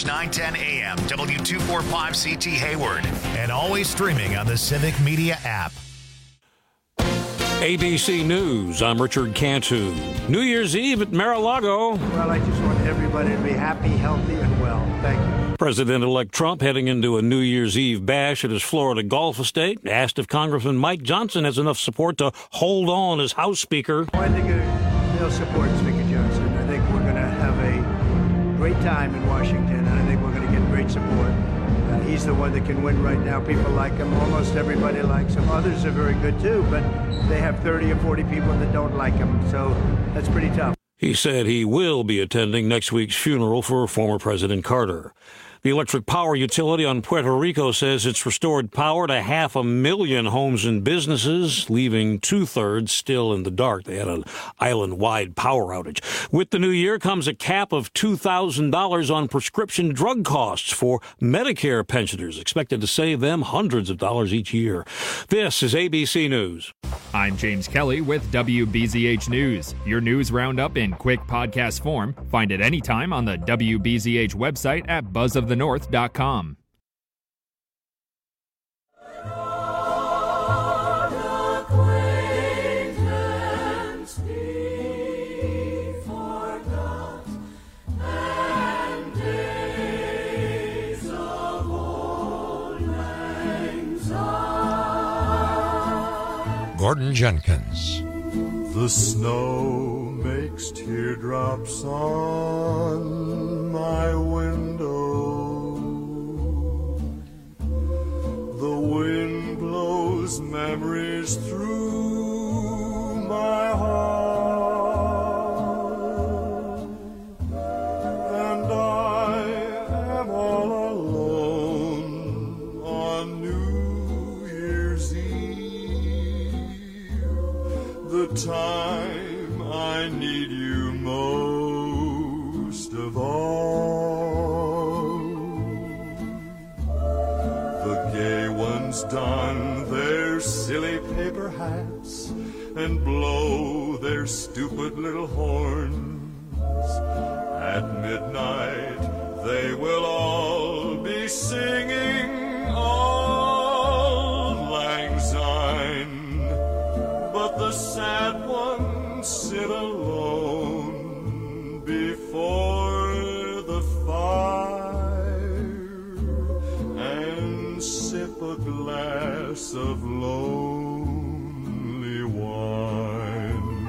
910 AM, W245CT Hayward, and always streaming on the Civic Media app. ABC News, I'm Richard Cantu. New Year's Eve at Mar-a-Lago. Well, I just want everybody to be happy, healthy, and well. Thank you. President-elect Trump heading into a New Year's Eve bash at his Florida Gulf estate, asked if Congressman Mike Johnson has enough support to hold on as House Speaker. I think they'll support Speaker Johnson. I think we're going to have a great time in Washington, and I think we're going to get great support. He's the one that can win right now. People like him. Almost everybody likes him. Others are very good, too, but they have 30 or 40 people that don't like him, so that's pretty tough. He said he will be attending next week's funeral for former President Carter. The electric power utility on Puerto Rico says it's restored power to 500,000 homes and businesses, leaving two-thirds still in the dark. They had an island-wide power outage. With the new year comes a cap of $2,000 on prescription drug costs for Medicare pensioners, expected to save them hundreds of dollars each year. This is ABC News. I'm James Kelly with WBZH News. Your news roundup in quick podcast form. Find it anytime on the WBZH website at buzzofthenorth.com. Gordon Jenkins. The snow makes teardrops on my window. The wind blows memories through my heart. And I am all alone on New Year's Eve. The time I need you most of all. The gay ones don their silly paper hats and blow their stupid little horns. At midnight they will all be singing Auld Lang Syne, but the sad ones sit alone before the fire and sip a glass of lonely wine.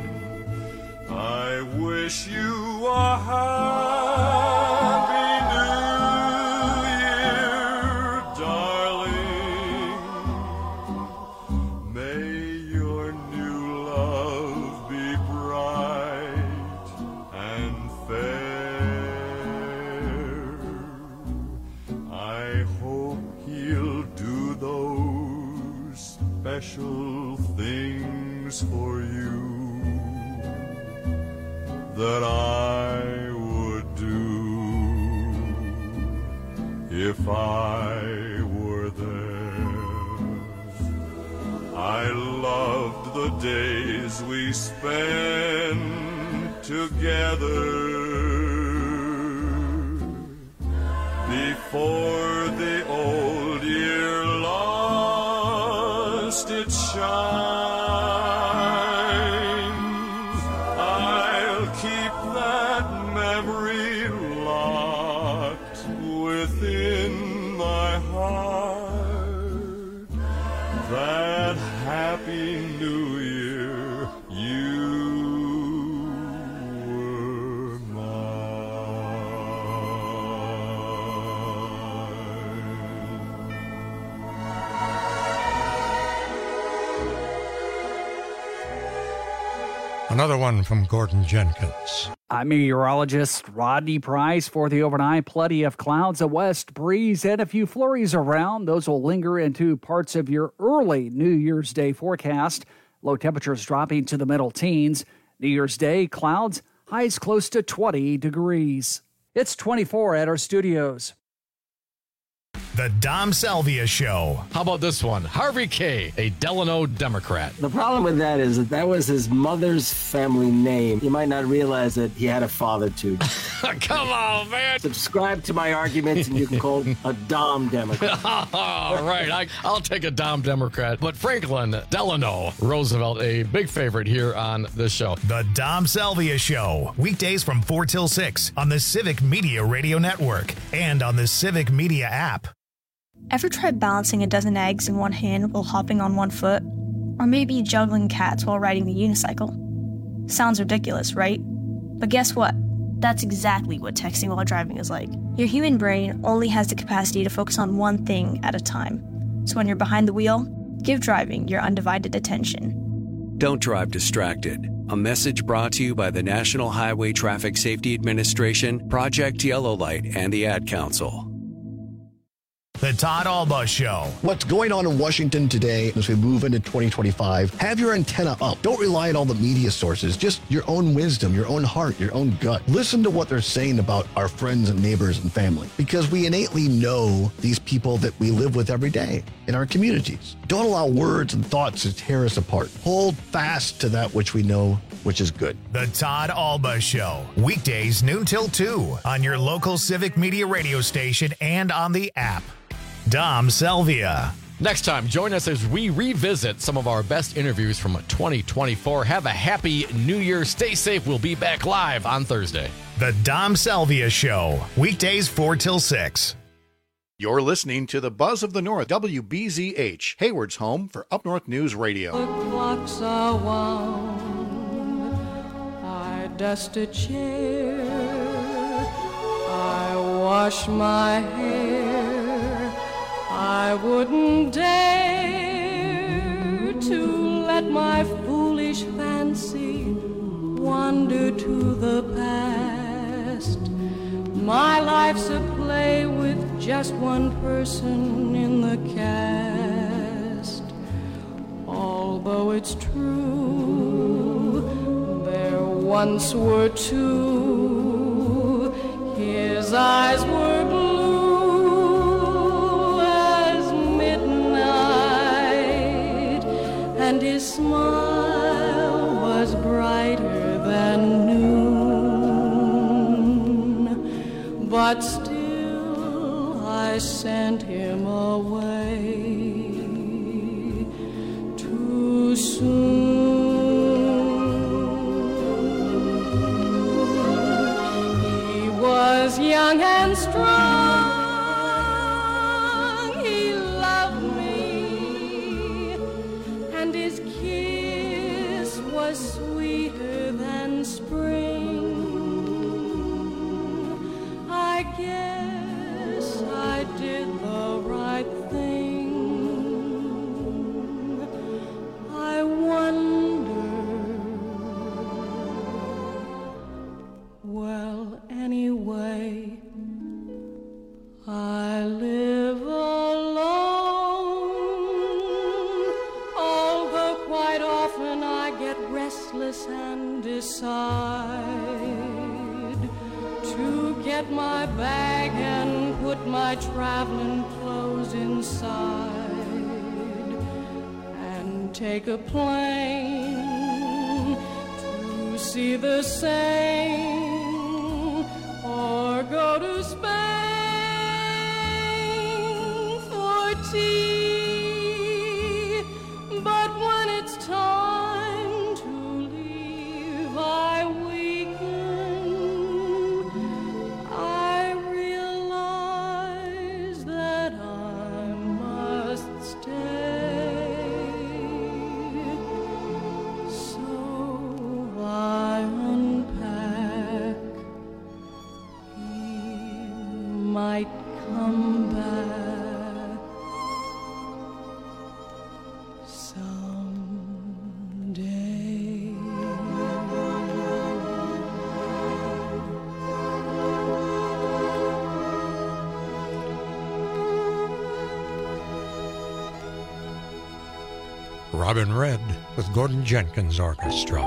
I wish you a happy New Year, darling. May your new love be bright and fair. I hope he'll do those special things for you that I would do if I were there. I loved the days we spent together before the old year lost its shine. I'll keep that memory locked within my heart. That happy New Year, you were Another one from Gordon Jenkins. I'm meteorologist Rodney Price for the overnight. Plenty of clouds, a west breeze, and a few flurries around. Those will linger into parts of your early New Year's Day forecast. Low temperatures dropping to the middle teens. New Year's Day, clouds, highs close to 20 degrees. It's 24 at our studios. The Dom Salvia Show. How about this one? Harvey K., a Delano Democrat. The problem with that is that was his mother's family name. You might not realize that he had a father, too. Come on, man. Subscribe to my arguments and you can call a Dom Democrat. All right, I'll take a Dom Democrat. But Franklin Delano Roosevelt, a big favorite here on this show. The Dom Salvia Show. Weekdays from 4 till 6 on the Civic Media Radio Network and on the Civic Media app. Ever tried balancing a dozen eggs in one hand while hopping on one foot? Or maybe juggling cats while riding a unicycle? Sounds ridiculous, right? But guess what? That's exactly what texting while driving is like. Your human brain only has the capacity to focus on one thing at a time. So when you're behind the wheel, give driving your undivided attention. Don't drive distracted. A message brought to you by the National Highway Traffic Safety Administration, Project Yellow Light, and the Ad Council. The Todd Alba Show. What's going on in Washington today as we move into 2025? Have your antenna up. Don't rely on all the media sources. Just your own wisdom, your own heart, your own gut. Listen to what they're saying about our friends and neighbors and family, because we innately know these people that we live with every day in our communities. Don't allow words and thoughts to tear us apart. Hold fast to that which we know, which is good. The Todd Alba Show. Weekdays noon till 2 on your local Civic Media radio station and on the app. Dom Salvia. Next time, join us as we revisit some of our best interviews from 2024. Have a happy New Year. Stay safe. We'll be back live on Thursday. The Dom Salvia Show. Weekdays 4 till 6. You're listening to the Buzz of the North, WBZH, Hayward's home for Up North News Radio. The clocks are wound. I dust a chair. I wash my hair. I wouldn't dare to let my foolish fancy wander to the past. My life's a play with just one person in the cast. Although it's true, there once were two. His eyes were blue and his smile was brighter than noon, but still I sent him away too soon. He was young and strong. Sweeter than spring. I guess I did the right thing. I wonder. Well, anyway, I live alone. Although quite often I get restless and decide to get my bag and put my traveling clothes inside and take a plane to see the Seine or go to Spain for tea. But when it's time to leave, I weaken. I realize that I must stay. So I unpack. He might come back. Robin Redd with Gordon Jenkins Orchestra.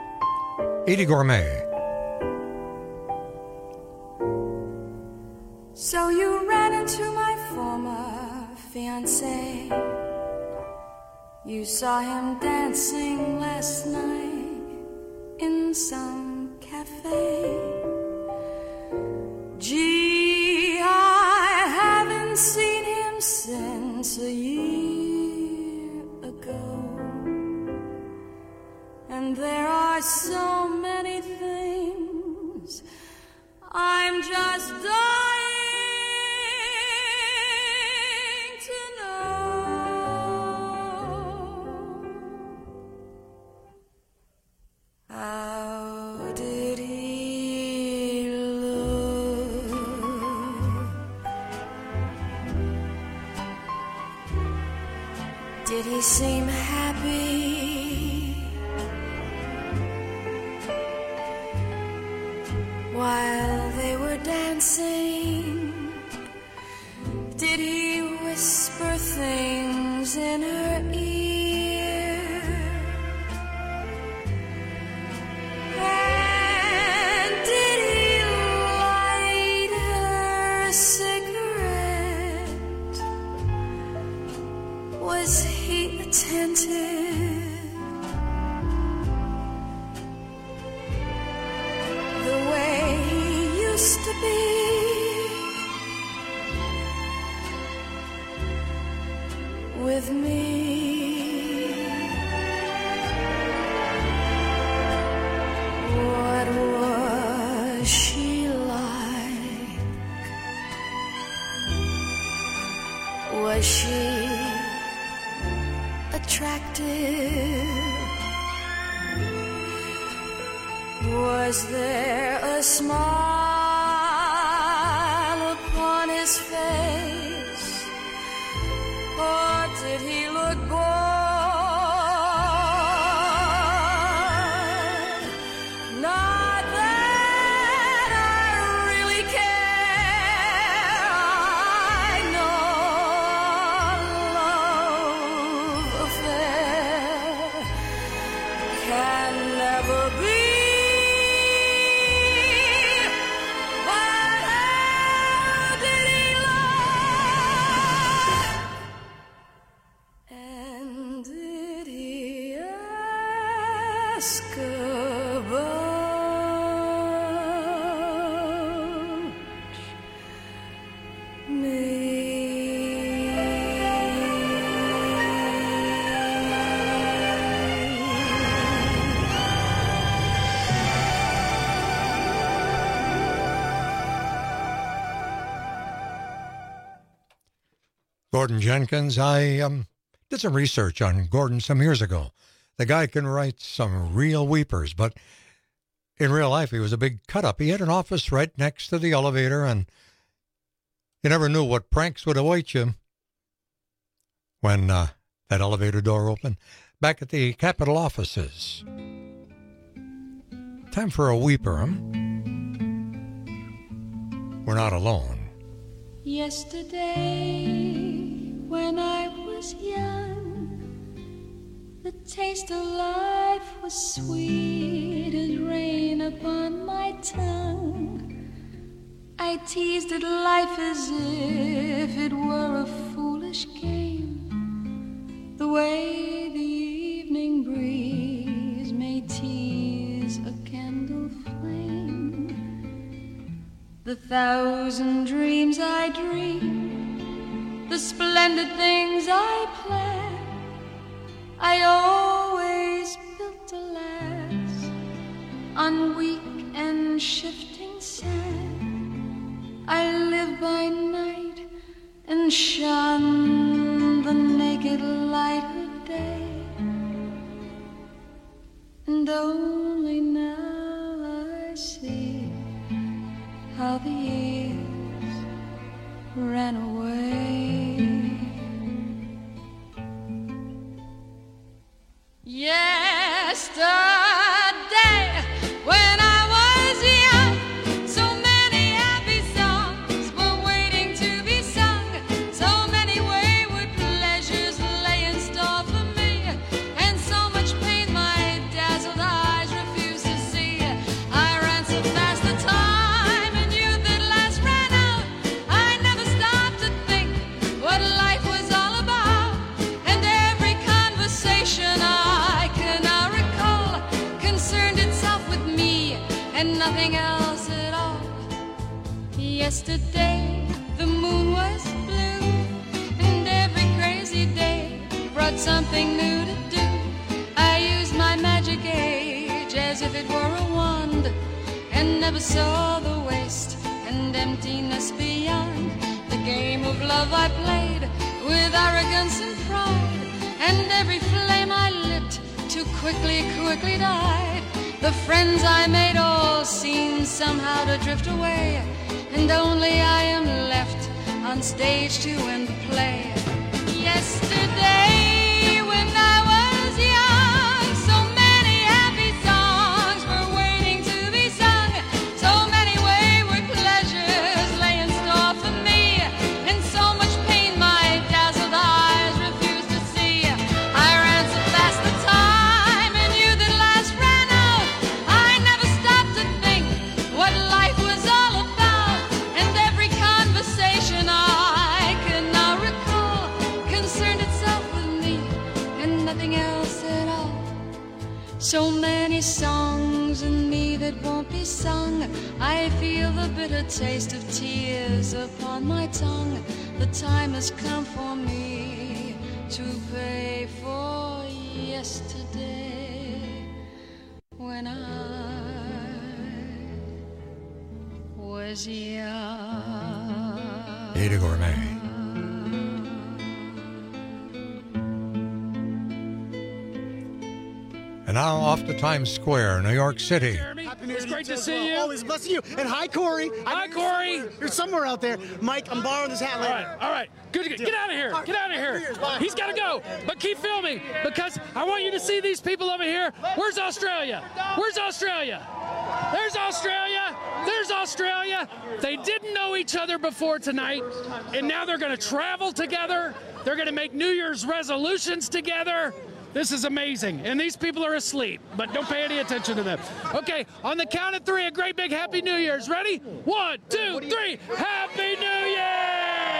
Eddie Gourmet. So you ran into my former fiancé. You saw him dancing last night in some cafe. Gee, I haven't seen him since a year ago. And there are so many things I'm just dying to know. How did he look? Did he seem happy? While they were dancing, did he whisper things in her ear? And did he light her a cigarette? Was he attentive? To be with me. What was she like? Was she attractive? Was there a smile upon his face, or did he look bored? Not that I really care. I know love affair can never be. Gordon Jenkins. I did some research on Gordon some years ago. The guy can write some real weepers, but in real life, he was a big cut-up. He had an office right next to the elevator, and you never knew what pranks would await you when that elevator door opened. Back at the Capitol offices. Time for a weeper, huh? We're not alone. Yesterday, when I was young, the taste of life was sweet as rain upon my tongue. I teased at life as if it were a foolish game, the way the evening breeze may tease a candle flame. The thousand dreams I dream, the splendid things I plan, I always built to last on weak and shifting sand. I live by night and shun the naked light of day, and only now I see how the years ran away. Yesterday, when I was young, so many happy songs were waiting to be sung. So many wayward pleasures lay in store for me, and so much pain my dazzled eyes refused to see. I ran so fast the time and youth at last ran out. I nothing else at all. Yesterday the moon was blue, and every crazy day brought something new to do. I used my magic age as if it were a wand, and never saw the waste and emptiness beyond. The game of love I played with arrogance and pride, and every flame I lit too quickly died. The friends I made all seemed somehow to drift away, and only I am left on stage to end the play. Yesterday when I was young, so many happy songs were waiting to be sung. So many wayward pleasures lay in store for me, and so much pain my dazzled eyes refused to see. I ran so fast the time and you that last ran out. I never stopped to think what life was all about, and every conversation I could now recall concerned itself with me and nothing else at all. So many songs in me that won't be sung. I feel the bitter taste of tears upon my tongue. The time has come for me to pay for yesterday when I was young. Ada Gourmet. And now off to Times Square, New York City. It's great to see you. Always blessing you. And hi, Corey. Hi, Corey. You're somewhere out there. Mike, I'm borrowing this hat later. All right. Good. Get out of here. Get out of here. He's got to go. But keep filming, because I want you to see these people over here. Where's Australia? Where's Australia? There's Australia. There's Australia. They didn't know each other before tonight, and now they're going to travel together. They're going to make New Year's resolutions together. This is amazing. And these people are asleep, but don't pay any attention to them. Okay, on the count of three, a great big Happy New Year's. Ready? 1, 2, 3. Happy New Year!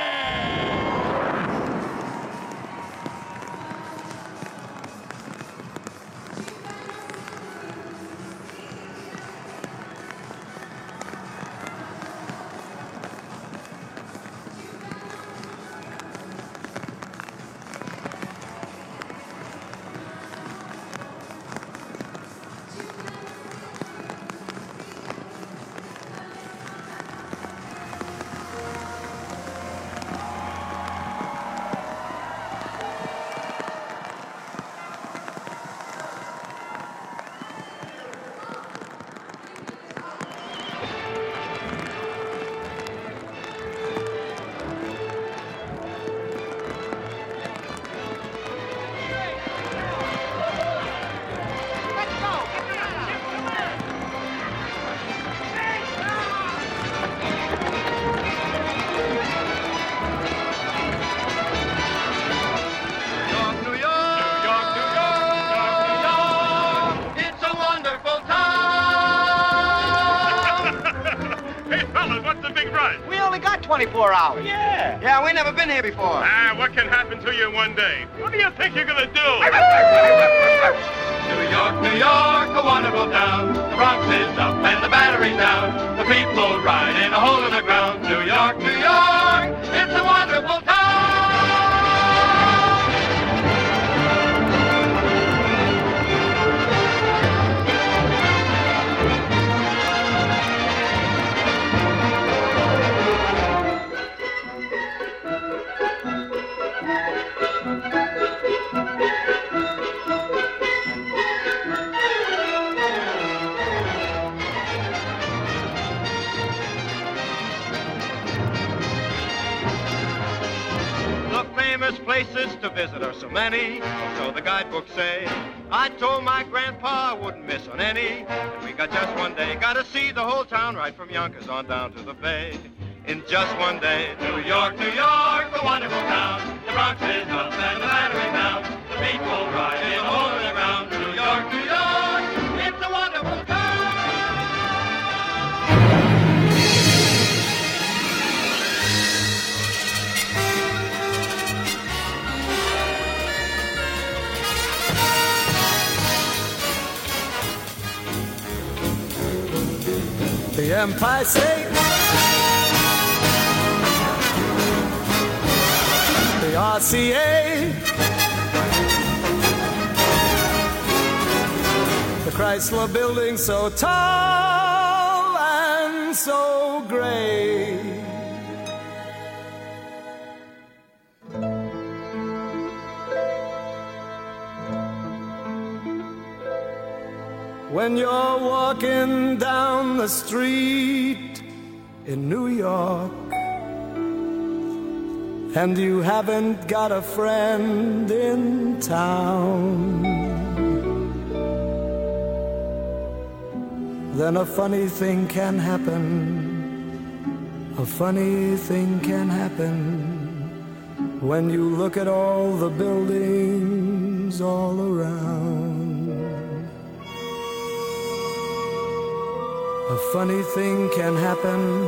We only got 24 hours. Yeah. Yeah, we never been here before. What can happen to you in one day? What do you think you're gonna do? New York, a wonderful town. The Bronx is up and the Battery's down. The people ride in a hole in the ground. New York, it's a wonderful town. Places to visit are so many, so the guidebooks say. I told my grandpa I wouldn't miss on any. And we got just one day, gotta see the whole town right from Yonkers on down to the Bay. In just one day, New York, a wonderful town. The Bronx is up and the Battery's down. The people ride in a hole in the ground. New York, it's a wonderful town. the Empire State, the RCA, the Chrysler Building so tall and so great. When you're walking down the street in New York and you haven't got a friend in town, then a funny thing can happen. A funny thing can happen when you look at all the buildings all around. A funny thing can happen.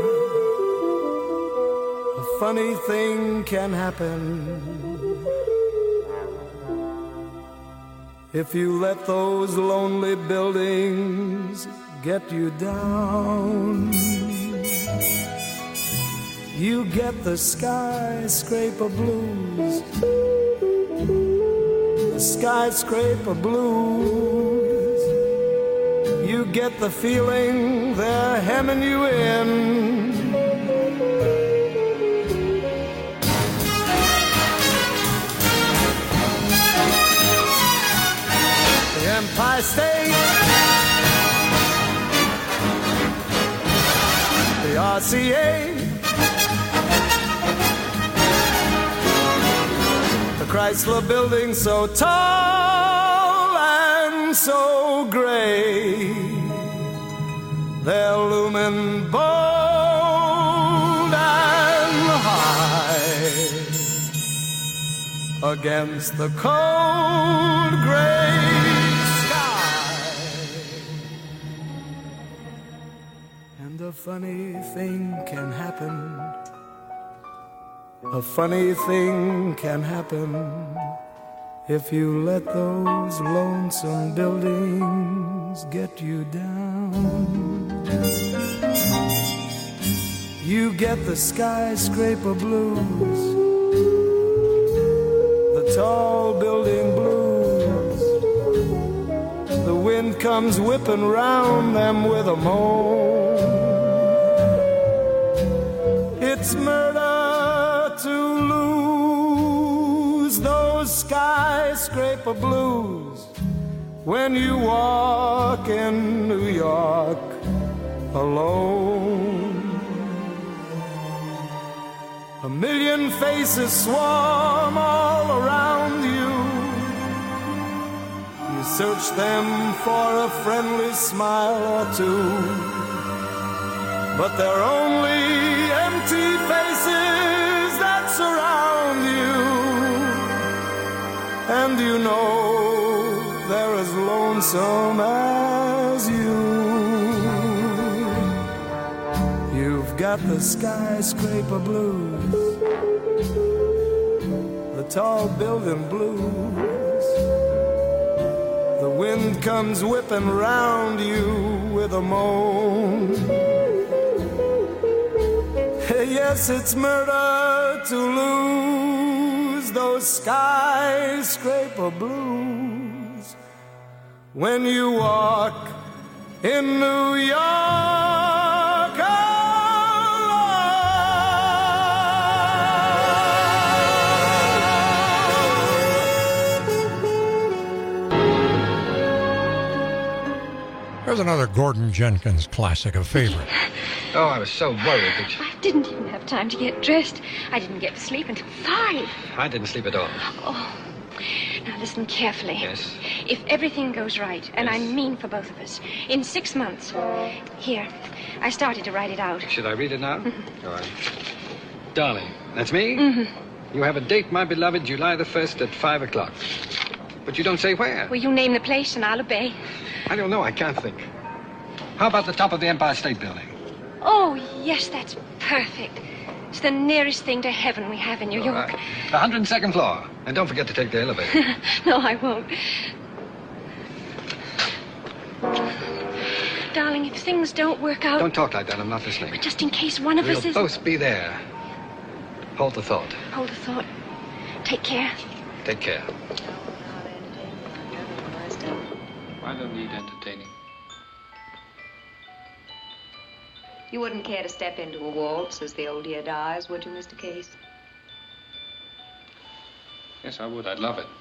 A funny thing can happen if you let those lonely buildings get you down. You get the skyscraper blues. The skyscraper blues. You get the feeling they're hemming you in. The Empire State, the RCA, the Chrysler Building so tall and so great, they're looming bold and high against the cold gray sky. And a funny thing can happen. A funny thing can happen if you let those lonesome buildings get you down. You get the skyscraper blues, the tall building blues. The wind comes whipping round them with a moan. It's murder to lose those skyscraper blues when you walk in New York alone. A million faces swarm all around you. You search them for a friendly smile or two, but they're only empty faces that surround you. And you know they're as lonesome as you. You've got the skyscraper blues, the tall building blues. The wind comes whipping round you with a moan. Yes, it's murder to lose those skyscraper blues when you walk in New York There's another Gordon Jenkins classic, a favorite. Oh, I was so worried that you... I didn't even have time to get dressed. I didn't get to sleep until 5. I didn't sleep at all. Oh, now listen carefully. Yes? If everything goes right, and Yes. I mean for both of us, in 6 months, here, I started to write it out. Should I read it now? All right. Darling, that's me? Mm-hmm. You have a date, my beloved, July the 1st at 5 o'clock. But you don't say where. Will you name the place and I'll obey? I don't know. I can't think. How about the top of the Empire State Building? Oh, yes, that's perfect. It's the nearest thing to heaven we have in New York. All right. The 102nd floor. And don't forget to take the elevator. No, I won't. Darling, If things don't work out... Don't talk like that. I'm not listening. But just in case one of us We'll is... both be there. Hold the thought. Hold the thought. Take care. Take care. I don't need entertaining. You wouldn't care to step into a waltz as the old year dies, would you, Mr. Case? Yes, I would. I'd love it.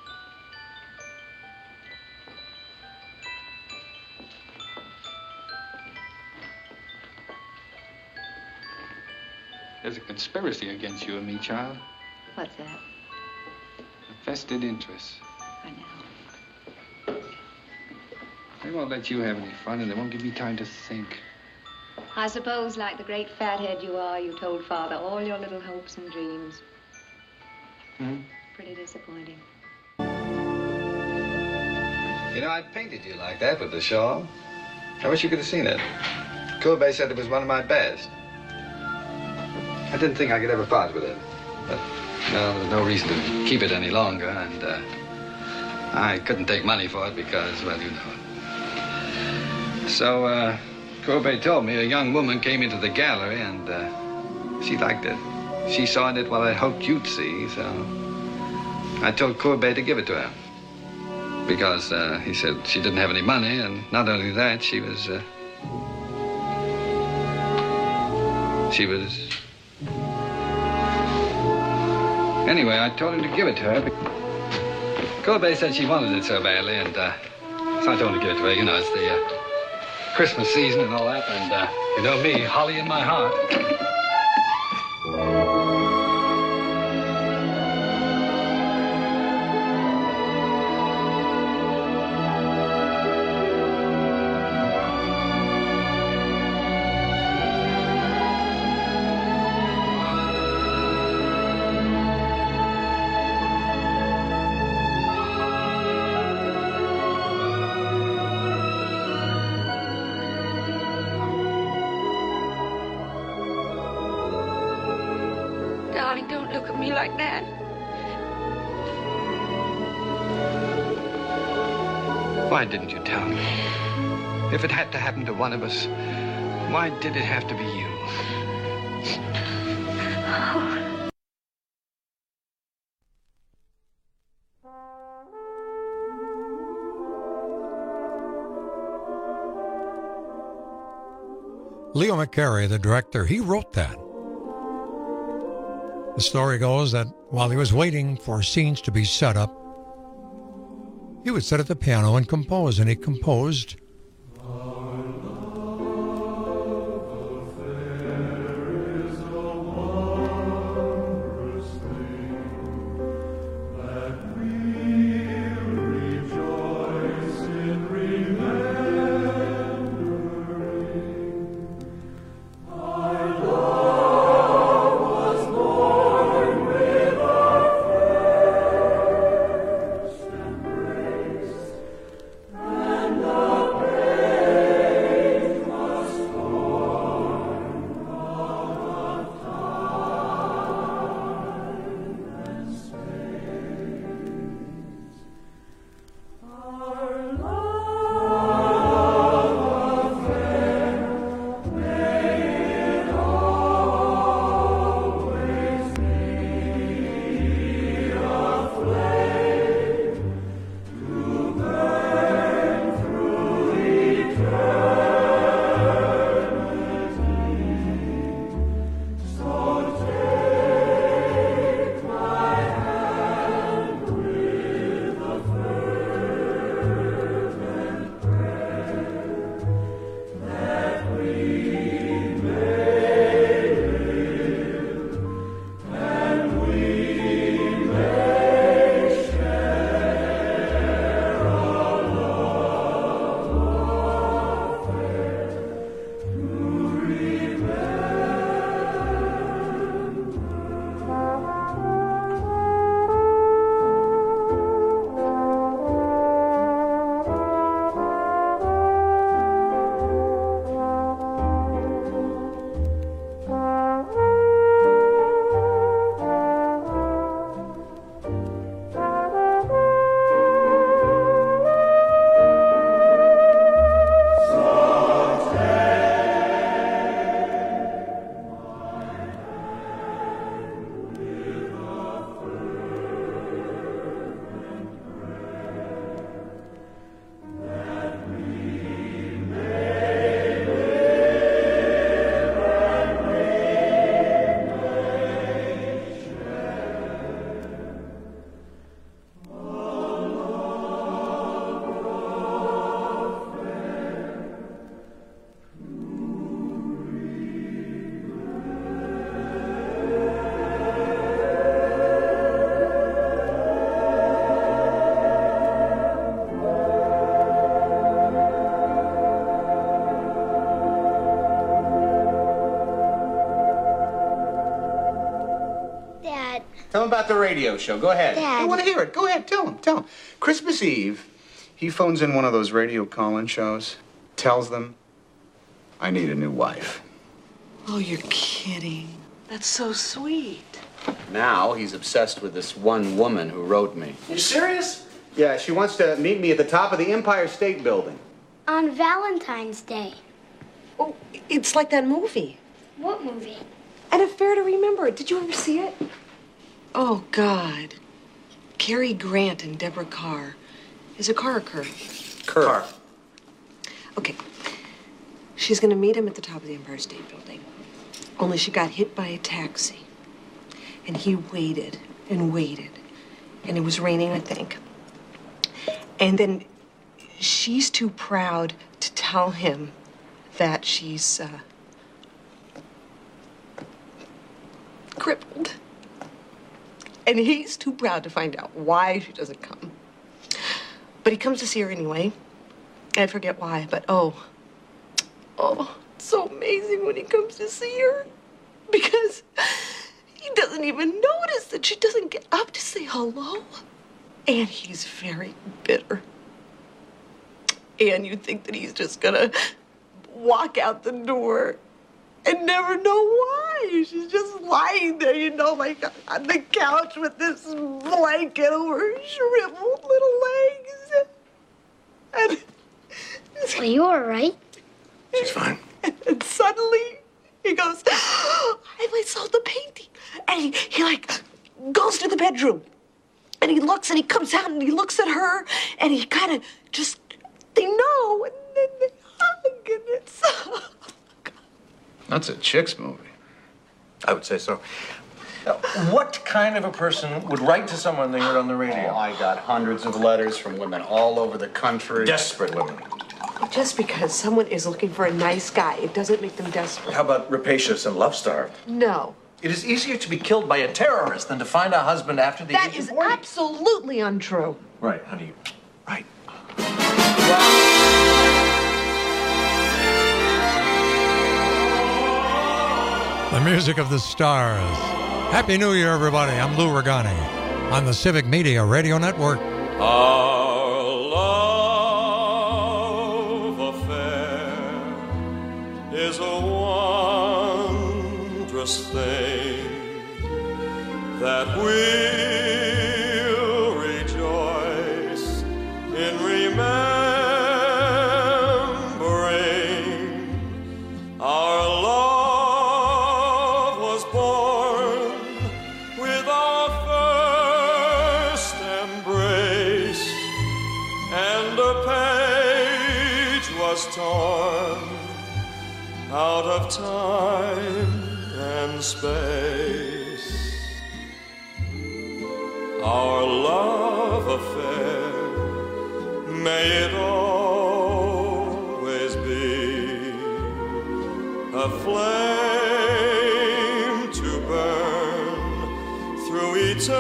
There's a conspiracy against you and me, child. What's that? A vested interest. I know. They won't let you have any fun, and they won't give you time to think. I suppose, like the great fathead you are, you told Father all your little hopes and dreams. Hmm? Pretty disappointing. You know, I painted you like that with the shawl. I wish you could have seen it. Courbet said it was one of my best. I didn't think I could ever part with it. But, no, there's no reason to keep it any longer, and I couldn't take money for it because, well, you know. So, Courbet told me a young woman came into the gallery, and she liked it. She saw in it what I hoped you'd see, so I told Courbet to give it to her. Because he said she didn't have any money, and not only that, she was... Anyway, I told him to give it to her. Courbet said she wanted it so badly, and so I told him to give it to her. You know, it's the Christmas season and all that, and you know me, holly in my heart. Darling, don't look at me like that. Why didn't you tell me? If it had to happen to one of us, why did it have to be you? Leo McCarey, the director, he wrote that. The story goes that while he was waiting for scenes to be set up, he would sit at the piano and compose, and he composed And Dad. Tell him about the radio show. Go ahead. Dad. I want to hear it. Go ahead. Tell him. Christmas Eve, he phones in one of those radio call-in shows, tells them, I need a new wife. Oh, you're kidding. That's so sweet. Now he's obsessed with this one woman who wrote me. You serious? Yeah, she wants to meet me at the top of the Empire State Building. On Valentine's Day. Oh, it's like that movie. What movie? An Affair to Remember. Did you ever see it? Oh, God. Cary Grant and Deborah Carr. Is it Carr or Kerr? Kerr. Okay. She's gonna meet him at the top of the Empire State Building. Only she got hit by a taxi. And he waited and waited. And it was raining, I think. And then she's too proud to tell him that she's crippled. And he's too proud to find out why she doesn't come. But he comes to see her anyway. I forget why, but oh, it's so amazing when he comes to see her. Because he doesn't even notice that she doesn't get up to say hello. And he's very bitter. And you think that he's just gonna walk out the door and never know why. She's just lying there, like on the couch with this blanket over her shriveled little legs. And Are you all right? She's fine. And suddenly he goes, I saw the painting. And he goes to the bedroom. And he looks and he comes out and he looks at her and he kind of just, they know, and then they hug and it's... That's a chick's movie. I would say so. Now, what kind of a person would write to someone they heard on the radio? Oh, I got hundreds of letters from women all over the country. Desperate women. Just because someone is looking for a nice guy, it doesn't make them desperate. How about rapacious and love-starved? No. It is easier to be killed by a terrorist than to find a husband after the That age is of 40. absolutely untrue. Right, honey. Right. The music of the stars. Happy New Year, everybody. I'm Lou Regani on the Civic Media Radio Network. Our love affair is a wondrous thing that we'll rejoice in remembering. Our love was born with our first embrace, and a page was torn out of time and space. Our love affair, may it always be a flame to burn through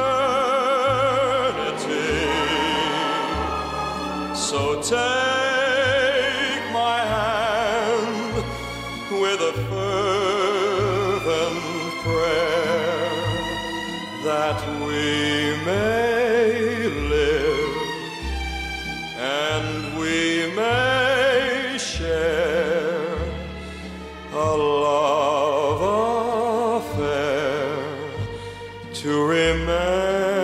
eternity. So take my hand with a fervent prayer that we may live and we may share a love affair to remember.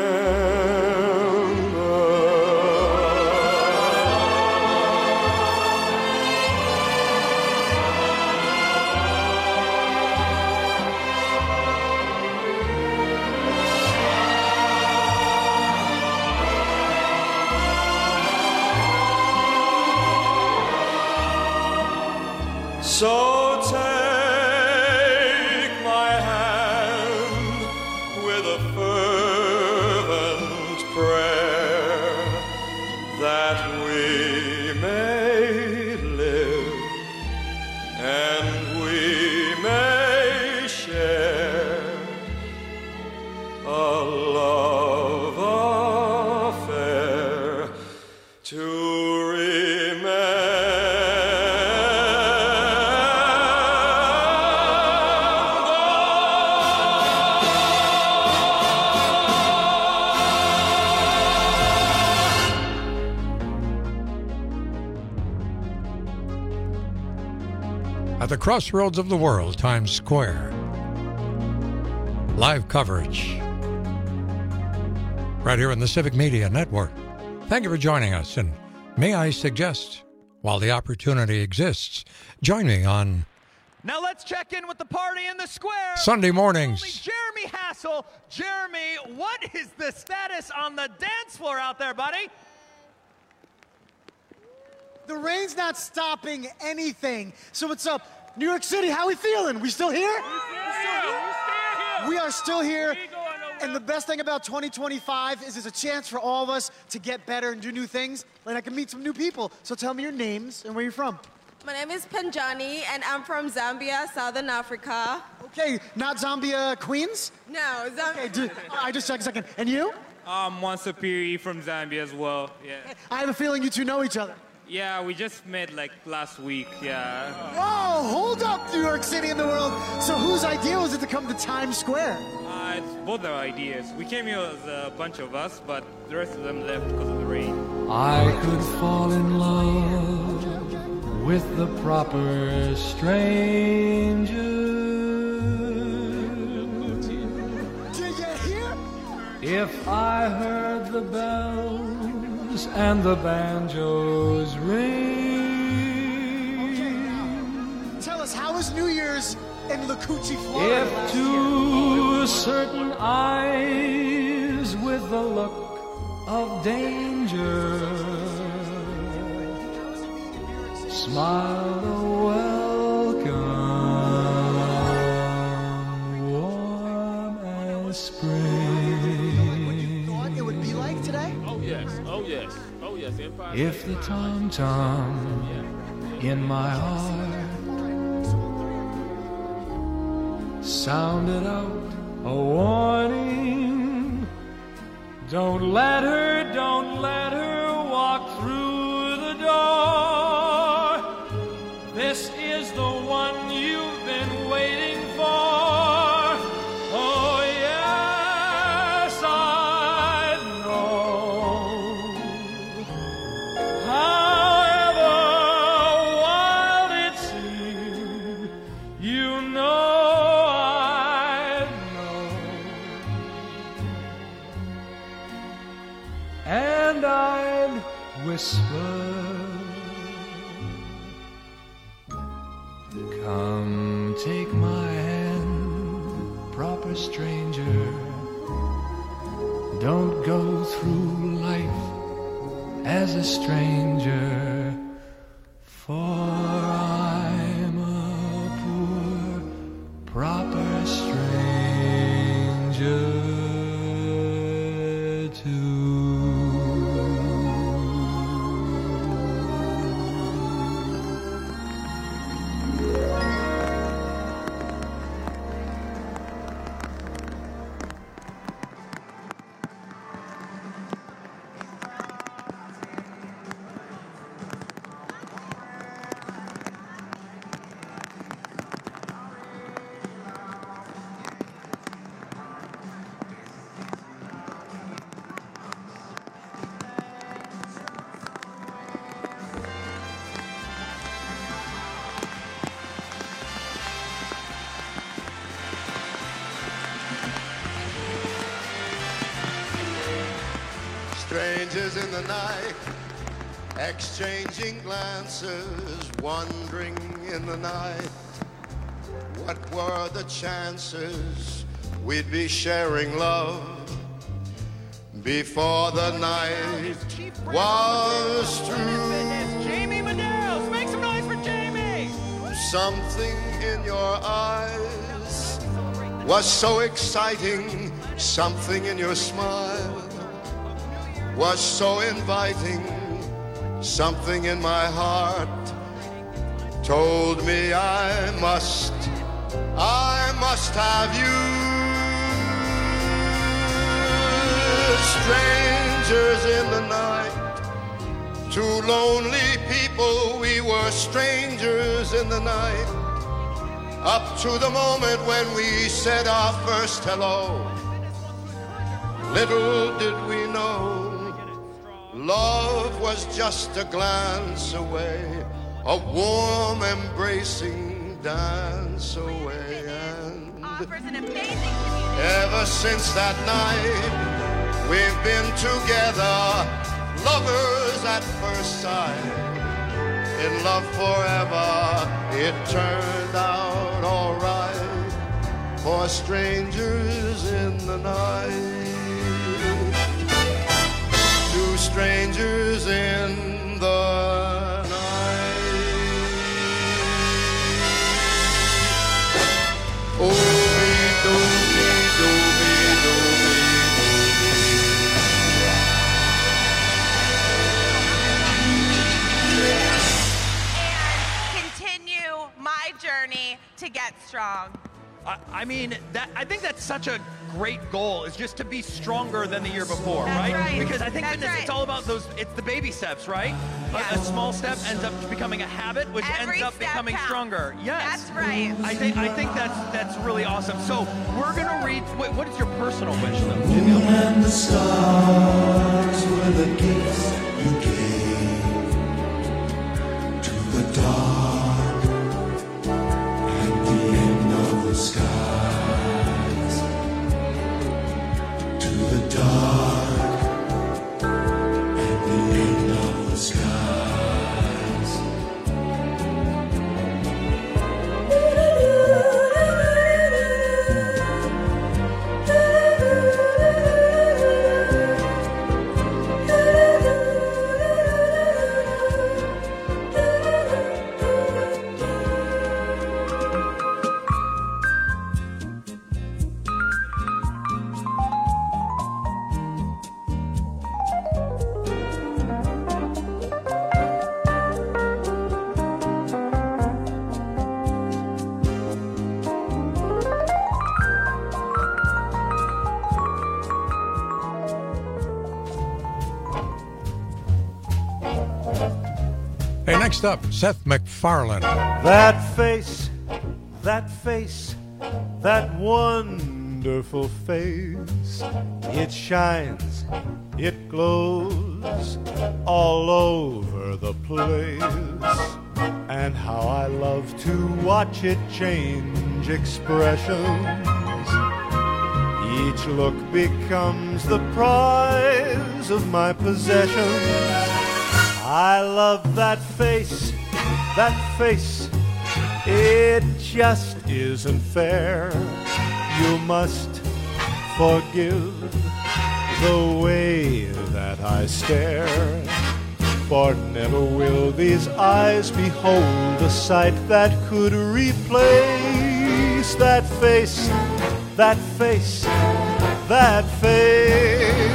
So take my hand with a fervent prayer that we may live and we may share a love affair to remember. the crossroads of the world, Times Square. Live coverage right here on the Civic Media Network. Thank you for joining us, and may I suggest, while the opportunity exists, join me on Now let's check in with the party in the square. Sunday mornings. Jeremy Hassel. Jeremy, what is the status on the dance floor out there, buddy? The rain's not stopping anything. So what's up? New York City, how we feeling? We still here? We are still here. And the best thing about 2025 is it's a chance for all of us to get better and do new things. And I can meet some new people. So tell me your names and where you're from. My name is Panjani, and I'm from Zambia, Southern Africa. Okay, not Zambia, Queens? No, Zambia. Okay, I just checked a second. And you? Wansapiri from Zambia as well, yeah. I have a feeling you two know each other. Yeah, we just met like last week, yeah. Whoa, hold up, New York City in the world. So whose idea was it to come to Times Square? It's both our ideas. We came here as a bunch of us, but the rest of them left because of the rain. I could fall in love with the proper stranger. Did you hear? If I heard the bells and the banjos ring. Tell us, how was New Year's in Lacucci, Florida? If to certain eyes with the look of danger smiled a welcome, warm as spring. Thought it would be like today? Oh yes, oh yes, oh yes. Empire If the tom-tom in my heart sounded out a warning, don't let her walk through the door. This is the one you've been waiting for. Oh yes, I know. However wild it seems, you know I know. And I'd whisper, come take my hand, proper stranger. Don't go through life as a stranger, for I'm a poor, proper stranger too. Strangers in the night, exchanging glances, wandering in the night. What were the chances we'd be sharing love before the night was through? Jamie Medeiros, make some noise for Jamie! Something in your eyes was so exciting, something in your smile was so inviting, something in my heart told me I must have you. Strangers in the night, two lonely people, we were strangers in the night, up to the moment when we said our first hello. Little did we know, love was just a glance away, a warm embracing dance away. And offers an amazing community. Ever since that night, we've been together, lovers at first sight. In love forever, it turned out all right for strangers in the night. Two strangers in the night. My journey to get strong. I mean, I think that's such a great goal, is just to be stronger than the year before, That's right? right. Because I think That's fitness, right. it's all about it's the baby steps, right? A small step ends up becoming a habit, which Every ends up step becoming counts. stronger. Yes. That's right. I think that's really awesome. So we're gonna read. What is your personal wish, though, Jimmy? And the stars were the gifts you gave to the dark and the end of the skies, to the dark and the end of the skies. Hey, next up, Seth MacFarlane. That face, that wonderful face, it shines, it glows all over the place. And how I love to watch it change expressions. Each look becomes the prize of my possessions. I love that face, it just isn't fair. You must forgive the way that I stare, for never will these eyes behold a sight that could replace that face, that face, that face.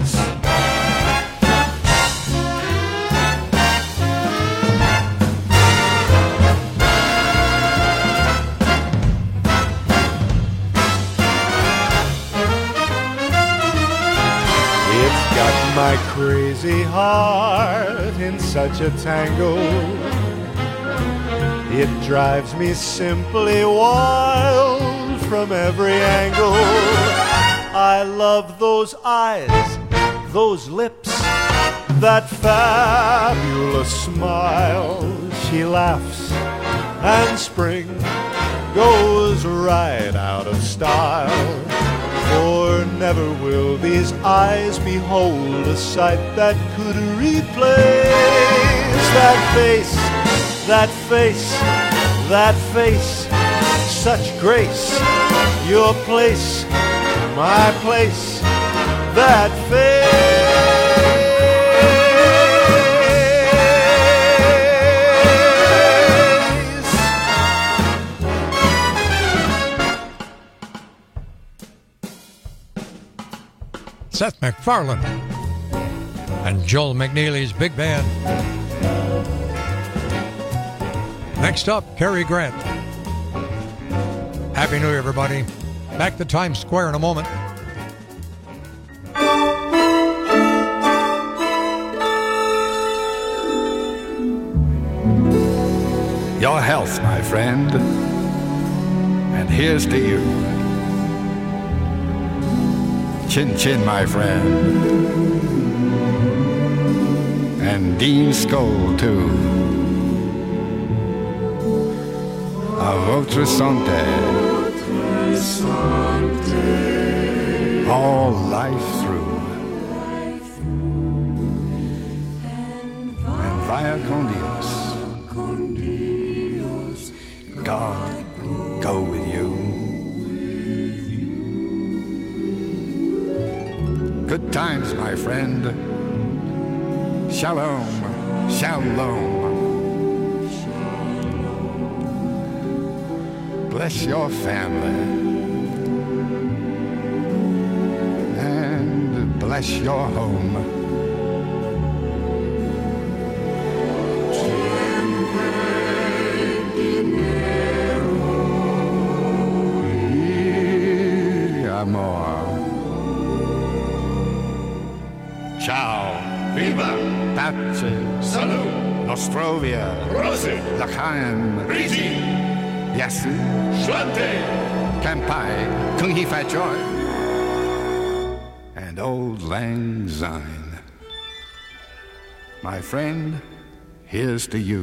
Got my crazy heart in such a tangle. It drives me simply wild from every angle. I love those eyes, those lips, that fabulous smile. She laughs and spring goes right out of style. For never will these eyes behold a sight that could replace that face, that face, that face. Such grace, your place, my place, that face. Seth MacFarlane and Joel McNeely's big band. Next up, Cary Grant. Happy New Year, everybody. Back to Times Square in a moment. Your health, my friend. And here's to you. Chin Chin, my friend. And Dean Skoll, too. A votre santé. All life through. And via con Dios. God go with you. Good times, my friend. Shalom, shalom. Bless your family. And bless your home. Amor. Ciao. Viva. Pace. Salud. Nostrovia. Rose. L'chaim. Riti. Yasu. Schwante. Kampai. Kung He Fat Joy. And Old Lang Syne. My friend, here's to you.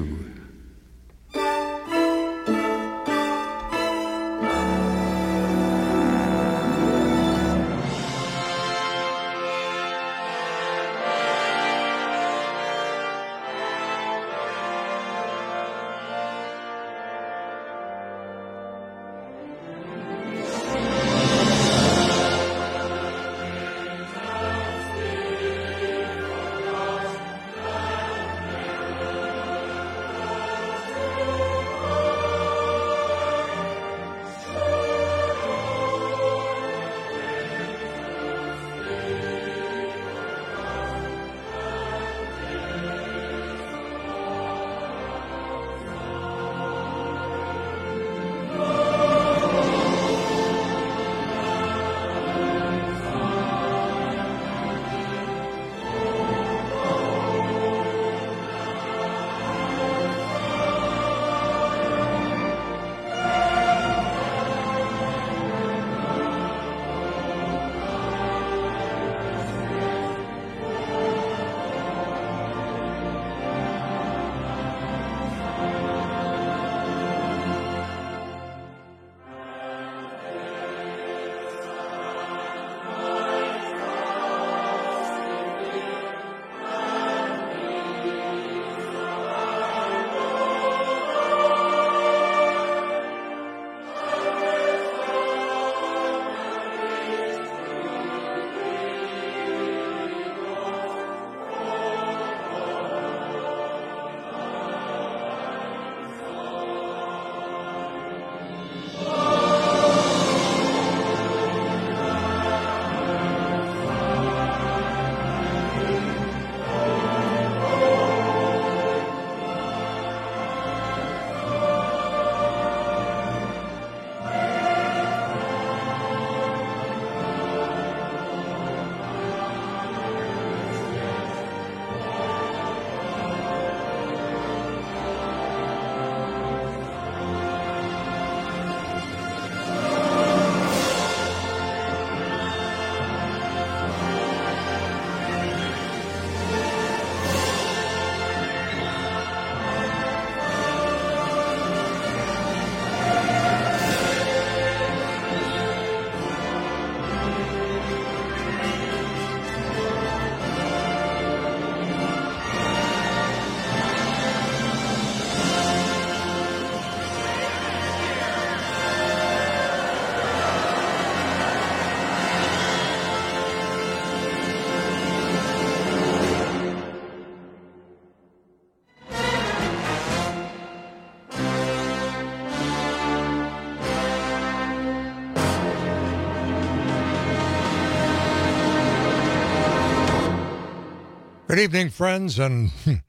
Good evening, friends, and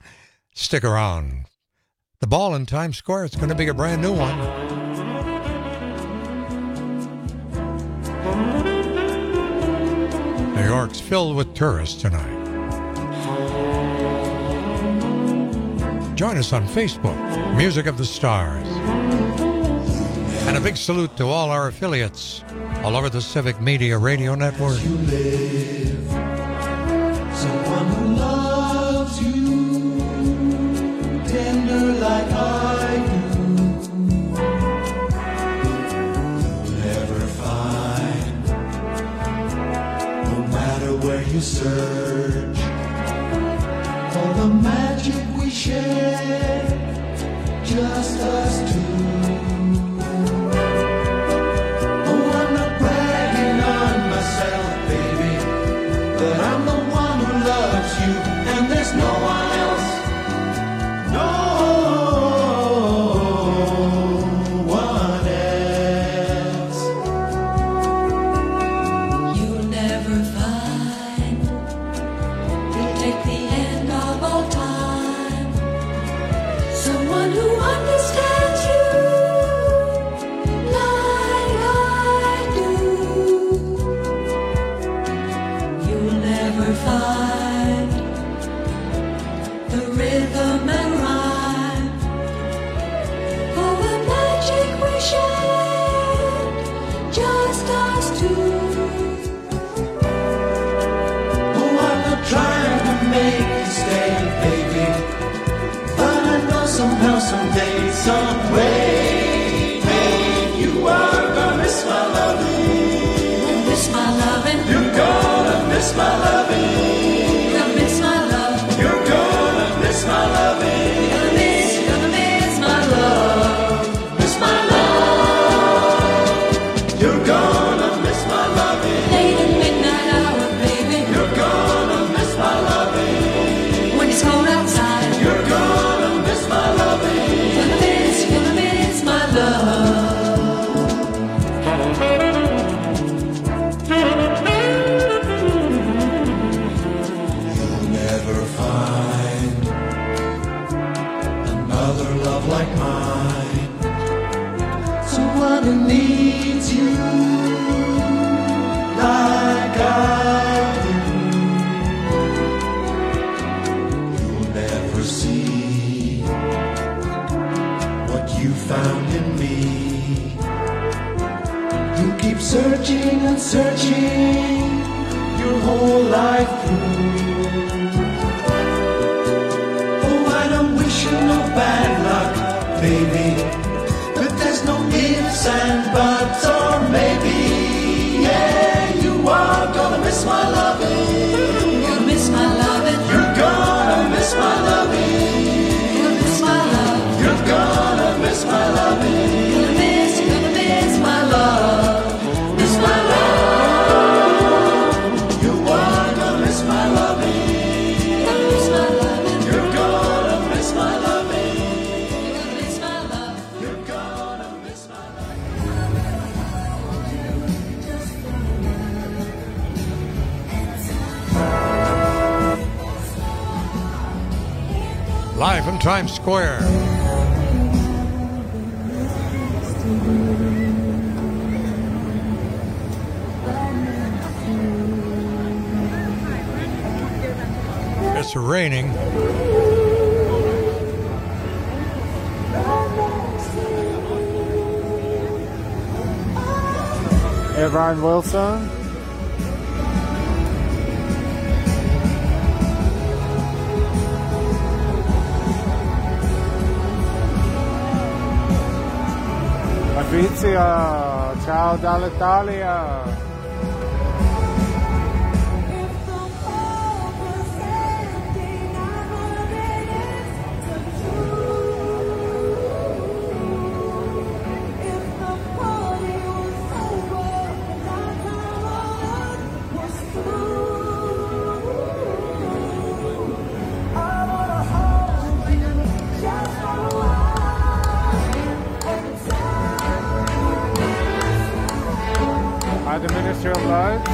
stick around. The ball in Times Square, it's going to be a brand new one. New York's filled with tourists tonight. Join us on Facebook, Music of the Stars. And a big salute to all our affiliates all over the Civic Media Radio Network. Someone who loves you tender like I do. where you search for the magic we share, just us two. Oh, I'm not bragging on myself, baby, but I'm the one who loves you, and there's no one else. No one else. You'll never find you'll take the end of all time, someone who understands you like I do. You'll never find the rhythm and rhyme for the magic we share, just us two. Oh, I'm not trying to make you stay, baby, but I know somehow, someday, some way, babe, you are gonna miss my loving. Miss my loving. You're gonna miss my loving. Gonna miss my love. You're gonna miss my loving. Gonna miss my love. Miss my love. You're gonna miss my loving. Late at midnight hour, baby. You're gonna miss my loving. When it's cold outside. You're gonna miss my loving. Gonna miss my love. You'll never find another love like mine, someone who needs you like I do. You'll never see what you found in me. You keep searching and searching your whole life through. Oh, I don't wish you no bad luck, baby, but there's no ifs and buts or maybe. Yeah, you are gonna miss my loving. Gonna miss my loving. You're gonna miss my loving. Gonna miss my love. You're gonna miss my loving. Gonna miss my love. Miss my love. You are gonna miss my loving. Gonna miss my loving. You're gonna miss my loving. Gonna miss my love. You're gonna miss my Live from Times Square. It's raining. Evan Wilson. Patrizia, ciao dall'Italia. At the Ministry of Lights.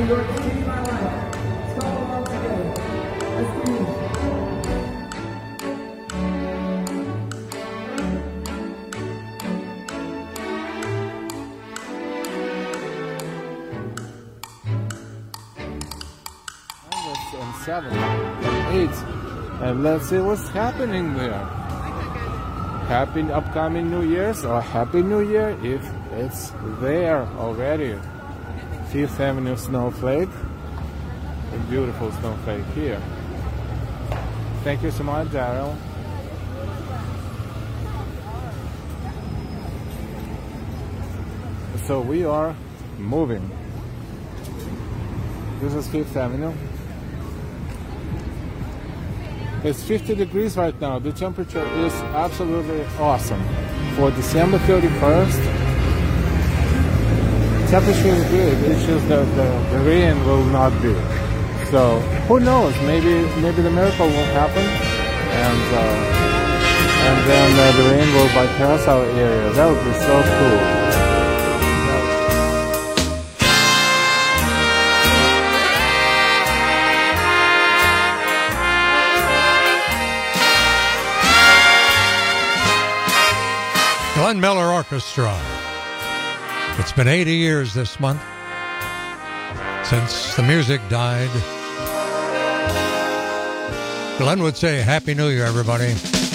New York City, my life. Let's go along together. Let's do it. And 7 and 8, and let's see what's happening there. Happy upcoming New Year's, or Happy New Year if it's there already. 5th Avenue snowflake, a beautiful snowflake here. Thank you so much, Daryl. So we are moving. This is 5th Avenue. It's 50 degrees right now. The temperature is absolutely awesome. For December 31st, temperature is good. It's just that the rain will not be. So who knows? Maybe the miracle will happen, and then the rain will bypass our area. That would be so cool. Glenn Miller Orchestra. It's been 80 years this month since the music died. Glenn would say, Happy New Year, everybody.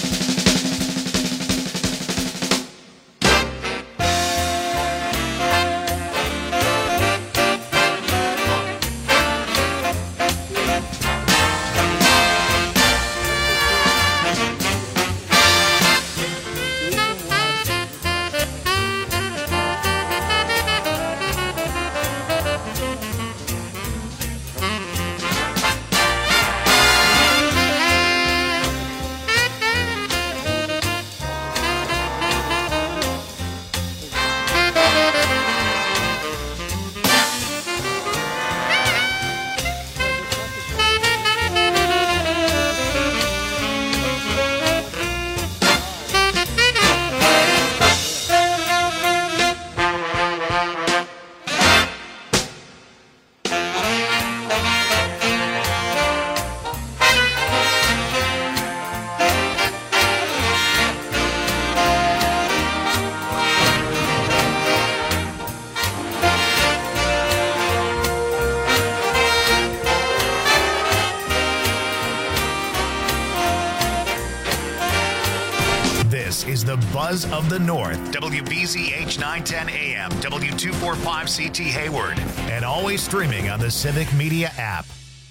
Buzz of the North, WBZH 910 AM, W245 CT Hayward, and always streaming on the Civic Media app.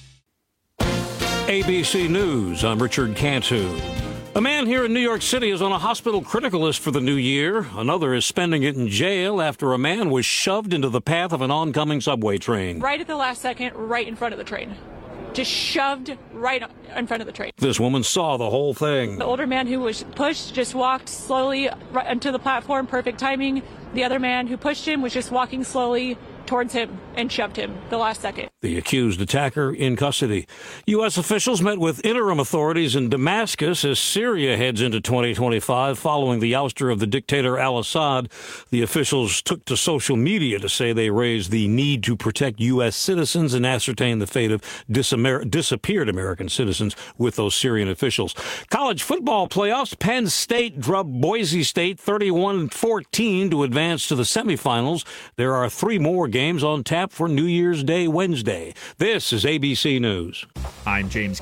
ABC News, I'm Richard Cantu. A man here in New York City is on a hospital critical list for the new year. Another is spending it in jail after a man was shoved into the path of an oncoming subway train. Right at the last second, right in front of the train. Just shoved right in front of the train. This woman saw the whole thing. The older man who was pushed just walked slowly right onto the platform, perfect timing. The other man who pushed him was just walking slowly towards him and shoved him the last second. The accused attacker in custody. U.S. officials met with interim authorities in Damascus as Syria heads into 2025 following the ouster of the dictator al-Assad. The officials took to social media to say they raised the need to protect U.S. citizens and ascertain the fate of disappeared American citizens with those Syrian officials. College football playoffs. Penn State drubbed Boise State 31-14 to advance to the semifinals. There are 3 more games on tap for New Year's Day Wednesday. This is ABC News. I'm James